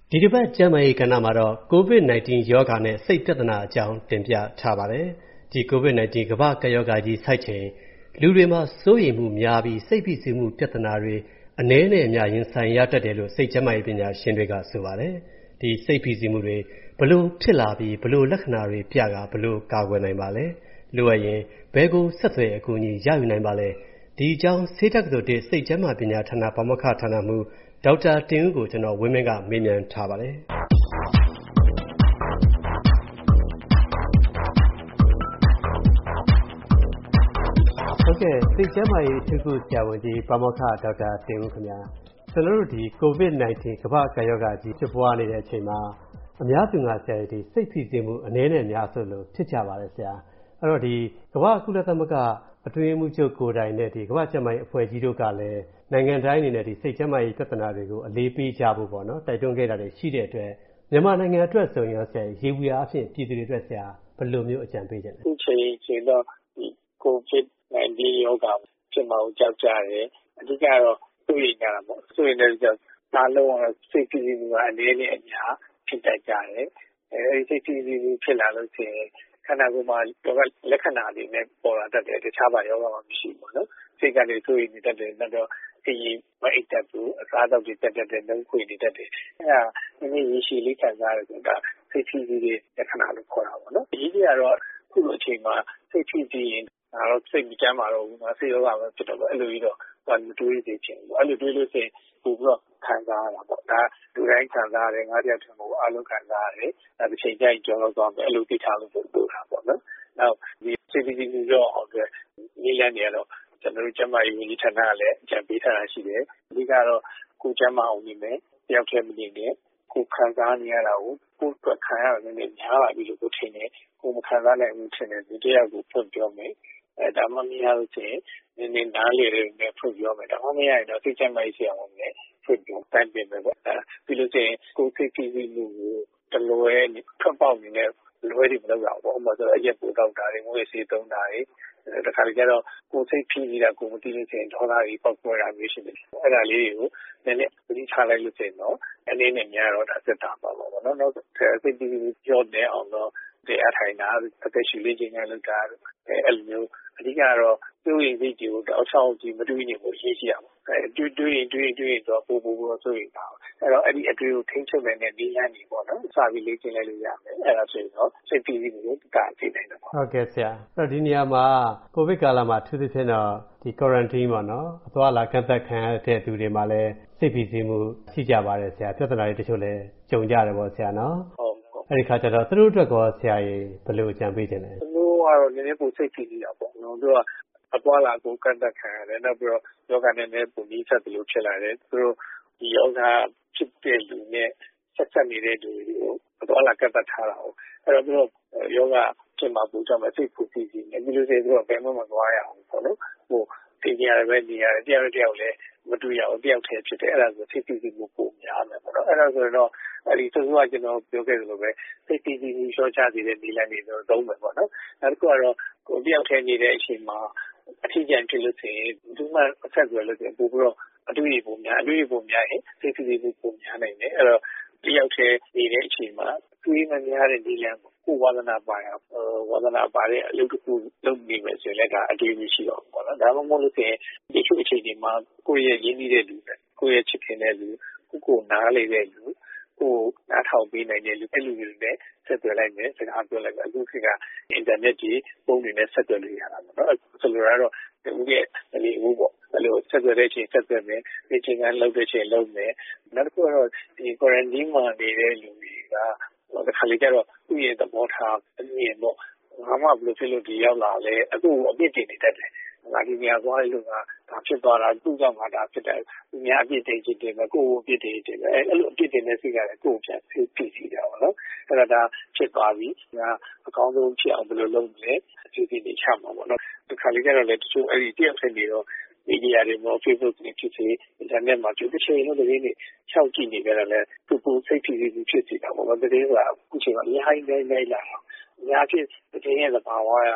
ဒီတစ်ပတ်ကျန်းမာရေးကဏ္ဍမှာတော့ COVID-19 ရောဂါနဲ့စိတ်ပြဿနာအကြောင်းတင်ပြထားပါတယ်။ဒီ COVID-19 ကမ္ဘာ့ကပ်ရောဂါကြီးဆိုက်ချိန်လူတွေမှာစိုးရိမ်မှုများပြီးစိတ်ဖိစီးမှုပြဿနာတွေအနည်းနဲ့အများရင်ဆိုင်ရတတ်တယ်လို့စိတ်ကျန်းမာရေးပညာရှင်တွေကဆိုပါတယ်။ဒီစိတ်ဖိစီးမှုတွေဘလို့ဖြစ်လာပြီးဘလို့လက္ခဏာတွေပြကဘလို့ကာကွယ်နိုင်ပါလဲ။လိုအပ်ရင်ဘယ်ကိုဆက်သွယ်အကူအညီရယူနိုင်ပါလဲ။ဒီအကြောင်းဆေးတက္ကသိုလ်စိတ်ကျန်းမာပညာဌာနပါမောက္ခဌာနမှူးဒေါက်တာတင်ဦးကိုကျွန်တော်ဝင်းမင်းကမေးမြန်းထားပါတယ်။ဟုတ်ကဲ့စိတ်ကျန်းမာရေးအထူးကုဆရာဝန်ကြီးပါမောက္ခဒေါက်တာတင်ဦးခင်ဗျာကျွန်တော်တို့ဒီ COVID-19 ကမ္ဘာ့ကပ်ရောဂါကြီးဖြစ်ပွားနေတဲ့အချိန်မှာအများစုကဆရာဒီစိတ်ဖိစီးမှုအနည်းနဲ့အများဆိုလို့ဖြစ်ကြပါတယ်ဆရာအဲ့တော့ဒီကမ္ဘာကုလသမဂ္ဂအတွင်းမှုချုပ်ကိုယ်တိုင်နဲ့ဒီကမ္ဘာ့ကျန်းမာရေးအဖွဲ့ကြီးတို့ကလည်းနိုင်ငံတိုင်းအနေနဲ့ဒီစိတ်ကျန်းမာရေးပြဿနာတွေကိုအလေးပေးကြဖို့ပေါ့နော်တိုက်တွန်းခဲ့တာတွေရှိတဲ့အတွက်မြန်မာနိုင်ငံအတွက်ဆိုရင်ရောဆရာရေဘူးအားဖြင့်ပြည်သူတွေအတွက်ဆရာဘယ်လိုမျိုးအကြံပေးချင်လဲအခုချိန်တော့ဒီ COVID-19 ရောဂါဖြစ်မှာကိုကြောက်ကြတယ်အဓိကတော့တွေ့ရတာပေါ့တွေ့နေတဲ့ကြောင့်အားလုံးကစိတ်ဖိစီးမှုကအနည်းနဲ့အများဖြစ်တတ်ကြတယ်အဲဒီစိတ်ဖိစီးမှုဖြစ်လာလို့ရှိရင်ခန္ဓာကိုယ်မှာလက္ခဏာတွေနဲ့ပေါ်လာတတ်တယ်တခြားဘာရောဂါမှမရှိဘူးနော်စိတ်ကနေတွေ့နေတတ်တယ်တော့ခရီးမအိတ်တတ်ဘူးအစားအသောက်တွေတက်တတ်တယ်နှုံးခွေနေတတ်တယ်အဲဒါနည်းနည်းရရှိလေးခံစားရတယ်ဆိုတာစိတ်ဖိစီးတဲ့လက္ခဏာလို့ခေါ်တာပေါ့နော်ဒီကြီးကတော့ခုလိုအချိန်မှာစိတ်ဖိစီးရင်ဒါတော့စိတ်မကြမ်းပါတော့ဘူးငါစိတ်ရောဂါပဲဖြစ်တော့အဲ့လိုကြီးတော့မတွေးသေးချင်ဘူးအဲ့လိုတွေးလို့ရှိရင်ပို့ပြီးတော့ခံစားရတာပေါ့ဒါလူတိုင်းခံစားရတယ်ငါတယောက်တည်းမဟုတ်အားလုံးခံစားရတယ်ဒါတစ်ချိန်ကျရင်ကြောက်တော့သွားမယ်အဲ့လိုသိထားလို့ပို့တာပေါ့နော်နောက်ဒီစိတ်ဖိစီးမှုရောအောင်အတွက်နည်းလမ်းတွေကတော့ကျွန်တော်တို့ကျန်းမာရေးဝန်ကြီးဌာနကလည်းအကြံပေးထားတာရှိတယ်အဓိကတော့ကိုကျန်းမာအောင်နေမယ်တယောက်တည်းမနေနဲ့ကိုခံစားနေရတာကိုကိုအတွက်ခံရတယ်နည်းများပါပြီလို့ကိုထင်တယ်ကိုမခံစားနိုင်ဘူးထင်တယ်ဒီတရားကိုဖွင့်ပြောမယ်ဒါမှမရလို့ချင်းနည်းနည်းနားလေတယ်နဲ့ဖွင့်ပြောမယ်ဒါမှမရရင်တော့စိတ်ချမ်းသာရေးဆရာဝန်နဲ့ဖွင့်ပြောတန်းပြင်မယ်ပေါ့ပြီးလို့ချင်းကိုစိတ်ဖိစီးမှုကိုတလွဲထွက်ပေါက်နေတဲ့လွဲတွေမလုပ်ရဘူးပေါ့ဥပမာဆိုအရက်ပိုတောက်တာတွေငွေစေးသုံးတာတွေတခါတလေကျတော့ကိုစိတ်ဖိစီးတာကိုမသိလို့ချင်းဒေါသတွေပောက်ကွဲတာမျိုးရှိတယ်အဲ့ဒါလေးတွေကိုနည်းနည်းသတိထားလိုက်လို့ချင်းတော့အနေနဲ့များတော့ဒါသက်တာပါပေါ့နော်နောက်စိတ်ဖိစီးမှုကြော့နေအောင်တော့တရားထိုင်တာအသက်ရှူလေးခြင်းနဲ့လုပ်တာအဲ့လိုမျိုးအဓိကတော့တွေးရင်စိတ်တွေကိုတောက်ချောင်းကြည့်မတွေးနေဖို့ရေးရှိရပါတွေးရင်တော့ပို့ဆိုရင်ပါအဲ့တော့အဲ့ဒီအတွေးကိုထိန်းချုပ်နိုင်တဲ့နည်းလမ်းတွေပေါ့နော်စာပြီးလေ့ကျင့်လိုက်လို့ရမယ်အဲ့ဒါဆိုရင်တော့စိတ်ပြီးကိုတားသိနိုင်တယ်ပေါ့ဟုတ်ကဲ့ဆရာအဲ့တော့ဒီနေရာမှာကိုဗစ်ကာလမှာထူးထူးဖြင့်တော့ဒီ quarantine ပေါ့နော်အသွားလာကန့်သတ်ခံရတဲ့သူတွေမှာလည်းစိတ်ဖိစီးမှုရှိကြပါတယ်ဆရာပြဿနာတွေတချို့လည်းကြုံကြတယ်ပေါ့ဆရာနော်ဟုတ်အဲ့ဒီခါကျတော့သူတို့အတွက်ကောဆရာကြီးဘယ်လိုအကြံပေးခြင်းလဲသူတို့ကတော့နည်းနည်းပိုစိတ်ဖိနေတာပေါ့နော်သူကအပွားလာကိုကန့်သက်ခံရတယ်နောက်ပြီးတော့ယောဂနဲ့လည်းပုံပြီးဆက်တယ်လို့ဖြစ်လာတယ်သူတို့ဒီယောဂဖြစ်တဲ့လူနဲ့ဆက်နေတဲ့လူတွေကိုအပွားလာကန့်သက်ထားတာဟုတ်အဲ့တော့သူတို့ယောဂဖြစ်မှာပုံကြမှာစိတ်ဖိစီးနေပြီးလို့ဆိုရင်သူတို့ဘယ်မှမသွားရအောင်ပေါ့နော်ဟိုတင်ရတယ်ပဲနေရတယ်တယောက်လည်းမတူရအောင်တယောက်တည်းဖြစ်တယ်အဲ့ဒါဆိုစိတ်ဖိစီးမှုပုံများမယ်ပေါ့နော်အဲ့ဒါဆိုရင်တော့အဲ့ဒီသူကကျွန်တော်ပြောခဲ့သလိုပဲစိတ်ဖိစီးမှုရှော့ချစေတဲ့နည်းလမ်းတွေတော့သုံးမယ်ပေါ့နော်နောက်တစ်ခုကတော့ကိုတယောက်တည်းနေတဲ့အချိန်မှာအထီးကျန်ဖြစ်လို့ဆိုရင်ဒီမှာအဆက်အသွယ်လုပ်တယ်ပို့ပြီးတော့အတွေ့အကြုံပုံများရင်စိတ်ဖိစီးမှုပုံများနိုင်တယ်အဲ့တော့တယောက်တည်းနေတဲ့အချိန်မှာတွေးမများတဲ့နည်းလမ်းကိုဝါသနာပါတဲ့အလုပ်တစ်ခုလုပ်နေမယ်ဆိုရင်လည်းဒါအတွေ့အကြုံရှိတော့ပေါ့နော်ဒါမှမဟုတ်လို့ဆိုရင်ဒီချို့အချိန်ဒီမှာကိုယ့်ရဲ့ရင်းနှီးတဲ့လူကိုယ့်ရဲ့ချစ်ခင်တဲ့လူကိုနားလေတဲ့လူကိုနားထောင်ပေးနိုင်တဲ့လူအဲ့လူတွေနဲ့ဆက်သွယ်လိုက်မယ်စကားပြောလိုက်မယ်အခုကအင်တာနက်ကြီးပုံတွေနဲ့ဆက်သွယ်လို့ရတာပေါ့နော်ဆိုလိုတာတော့ဒီရဲ့ဒီဦးပေါ့အဲ့လိုဆက်သွယ်တဲ့အချိန်ဆက်သွယ်မယ်ဒီချိန်ကလုပ်တဲ့အချိန်လုပ်မယ်နောက်တစ်ခုကတော့ဒီ quarantine မှာနေတဲ့လူတွေကတခါလေကျတော့သူ့ရဲ့သဘောထားအမြင်ပေါ့ငါမှဘယ်လိုဖြစ်လို့ဒီရောက်လာလဲအခုအပြစ်တင်နေတတ်တယ်ငါဒီနေရာသွားလို့ငါဒါဖြစ်သွားတာသူ့ကြောင့်ငါဒါဖြစ်တယ်သူများအပြစ်တင်ချင်တယ်ကိုယ်အပြစ်တင်တယ်အဲ့လိုအပြစ်တင်တဲ့စိတ်ကလည်းကိုယ်ပြန်ဖြစ်စီတာပေါ့နော်အဲ့ဒါဖြစ်သွားပြီငါအကောင်းဆုံးဖြစ်အောင်ဘယ်လိုလုပ်မလဲအစီအစဉ်တွေချမှာပေါ့နော်ဒီခါလေးကျတော့လည်းတချို့အဲ့ဒီတယောက်ဖြစ်နေတော့မီဒီယာတွေမှာ Facebook တွေဖြစ်စေ internet မှာတစ်ချိန်လုံးသတင်းတွေခြောက်ကြည့်နေကြတယ်လည်းသူစိတ်ဖိစီးမှုဖြစ်စီတာပေါ့သတင်းကအခုချိန်မှာအများကြီးနေလာတော့အများကြီးသတင်းရဲ့သဘာဝရတော့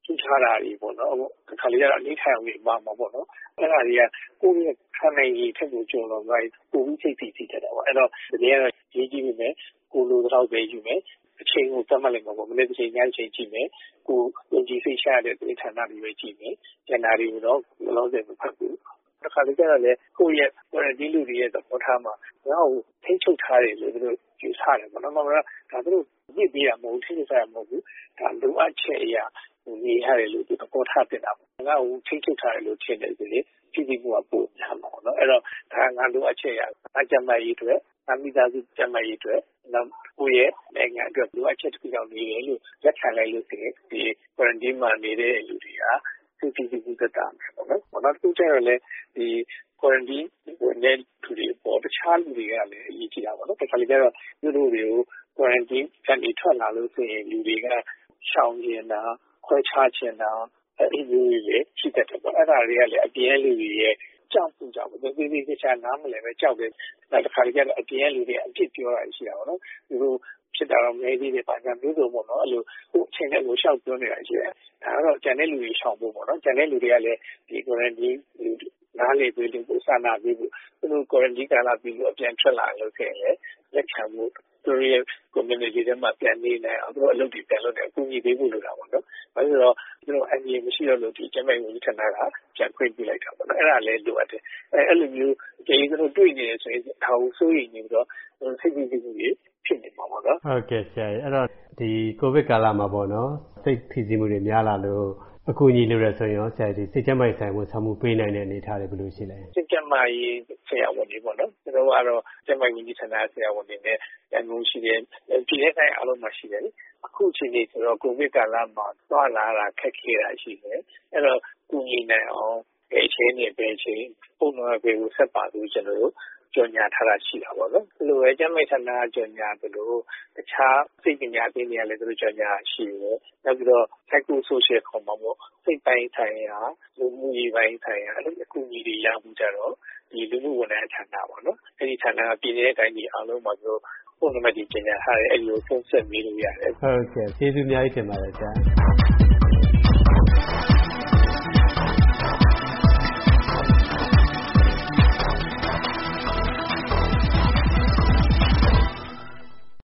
ထူးခြားတာတွေပေါ့နော်။တစ်ခါလေကျတော့အနေထိုင်အောင်တွေမှာပေါ့နော်။အဲ့ဒါတွေကကိုယ့်ရဲ့ခံနိုင်ရည်ထက်ကိုကျော်လွန်သွားရင်ပိုပြီးစိတ်ဖိစီးတတ်တာပေါ့။အဲ့တော့ဒီနေ့ကတော့ရေးကြည့်ပြီးမယ်ကိုလိုတော့ပဲယူမယ်အချိန်ကိုသတ်မှတ်လိုက်မှာပေါ့မနေ့တစ်ချိန်ညချိန်ကြည့်မယ်ကိုယုံကြည်စိတ်ချရတဲ့ဒီဌာနတွေပဲကြည့်မယ်ကျန်တာတွေကိုတော့ဘယ်လိုလဲမဖတ်ဘူးတစ်ခါလေကျတော့လေကိုယ့်ရဲ့ quarantine လူတွေရဲ့သဘောထားမှာငါ့ကိုထိတ်ချုပ်ထားတယ်လို့သူတို့ယူဆတယ်ပေါ့နော်။ဒါသူတို့ညစ်ပေးတာမဟုတ်ထိတ်ချုပ်တာမဟုတ်ဘူးဒါလိုအပ်ချက်အရာနေရတယ်လို့သူသဘောထားတင်တာပေါ့။ငါ့ကိုထိတ်ချုပ်ထားတယ်လို့ထင်တယ်ဆိုရင်ပြည်သူကပိုများမှာပေါ့နော်။အဲ့တော့ဒါငါလိုအပ်ချက်အရာငါကြမ်းမှတ်ရေးအတွက်ငါမိသားစုကြမ်းမှတ်ရေးအတွက်နောက်ကိုယ့်ရဲ့နိုင်ငံအတွက်လိုအပ်ချက်တစ်ခုကြောင့်နေတယ်လို့လက်ခံလိုက်လို့ဆိုရင်ဒီ quarantine မှာနေတဲ့လူတွေကသူပြည်သူသက်သာမယ်ပေါ့နော်။နောက်တစ်ခုကျတော့လည်းဒီ quarantine ဝင်တဲ့လူတွေပေါ်တခြားလူတွေကလည်းအရေးကြီးတာပေါ့နော်။တစ်ခါလေကျတော့သူတို့တွေကို quarantine ကနေထွက်လာလို့ဆိုရင်လူတွေကရှောင်ကျင်တာခွဲခြားချင်တာအဲ့ဒီလိုတွေရှိတတ်တယ်ပေါ့။အဲ့ဒါတွေကလည်းအပြင်လူတွေရဲ့ကြောက်မှုကြောင့်သေသေးချာနားမလဲပဲကြောက်တယ်။နောက်တစ်ခါကျတော့အပြင်လူတွေအပြစ်ပြောတာရှိတာပေါ့နော်။သူတို့ဖြစ်တာတော့မဲသေးတယ်ပါကြမျိုးစုံပေါ့နော်။အဲ့လိုကိုအချိန်နဲ့ကိုရှောက်ပြောနေတာရှိတယ်။ဒါကတော့ကျန်တဲ့လူတွေရှောင်ဖို့ပေါ့နော်။ကျန်တဲ့လူတွေကလည်းဒီ quarantine နားလေပြီးလို့စာနာပြီးလို့သူတို့ quarantine ကာလပြီးလို့အပြန်ထွက်လာလို့ဆိုရင်လည်းလက်ခံဖို့သူတို့ရဲ့ community ထဲမှာပြန်နေနိုင်အောင်သူတို့အလုပ်တွေပြန်လုပ်တယ်အကူအညီပေးဖို့လိုတာပေါ့နော်။ဘာလို့လဲဆိုတော့သူတို့အန်ကြီးမရှိတော့လို့ဒီကျန်းမာရေးဝန်ကြီးဌာနကပြန်ခွင့်ပြုလိုက်တာပေါ့နော်။အဲ့ဒါလည်းလိုအပ်တယ်။အဲ့လိုမျိုးကျေးဇူးတို့တွေ့နေတယ်ဆိုရင်ဒါကိုစိုးရိမ်နေပြီးတော့စိတ်ကြည်မှုတွေဖြစ်နေမှာပေါ့နော်။ဟုတ်ကဲ့ဆရာအဲ့တော့ဒီကိုဗစ်ကာလမှာပေါ့နော်စိတ်ဖိစီးမှုတွေများလာလို့အကူအညီလိုရဆိုရင်ရောဆရာဒီစိတ်ကျန်းမာရေးဆိုင်ဝန်ဆောင်မှုပေးနိုင်တဲ့အနေအထားတွေဘယ်လိုရှိလဲစိတ်ကျန်းမာရေးဆရာဝန်တွေပေါ့နော်ကျွန်တော်ကတော့ကျန်းမာရေးဝန်ကြီးဌာနဆရာဝန်တွေနဲ့ရန်ကုန်ရှိတယ်ပြည်내တိုင်းအားလုံးမှာရှိတယ်လေအခုချိန်ကြီးဆိုတော့ကိုဗစ်ကာလမှာသွားလာတာခက်ခဲတာရှိတယ်အဲ့တော့ကူညီနိုင်အောင်ဘယ်ချိန်နဲ့ဘယ်ချိန်ပုံမှန်ပဲကိုဆက်ပါလို့ကျွန်တော်တို့ကြော်ညာထားတာရှိတာပေါ့နော်ဒီလိုပဲကျန်းမာရေးဌာနကြော်ညာတယ်လို့တခြားစိတ်ပညာပေးနေရလဲသူတို့ကြော်ညာရှိတယ်နောက်ပြီးတော့ psycho-social ခေါ်မှာပေါ့စိတ်ပိုင်းဆိုင်ရာလူမှုရေးပိုင်းဆိုင်ရာအဲ့ဒီအကူအညီတွေရမှုကြတော့ဒီလူမှုဝန်ထမ်းဌာနပေါ့နော်အဲ့ဒီဌာနကပြည်내တိုင်းကြီးအားလုံးမှာပြောဖုန်းနံပါတ်ကြီးကြော်ညာထားတယ်အဲ့ဒီကိုဖုန်းဆက်မေးလို့ရတယ်ဟုတ်ကဲ့ကျေးဇူးအများကြီးတင်ပါတယ်ဆရာ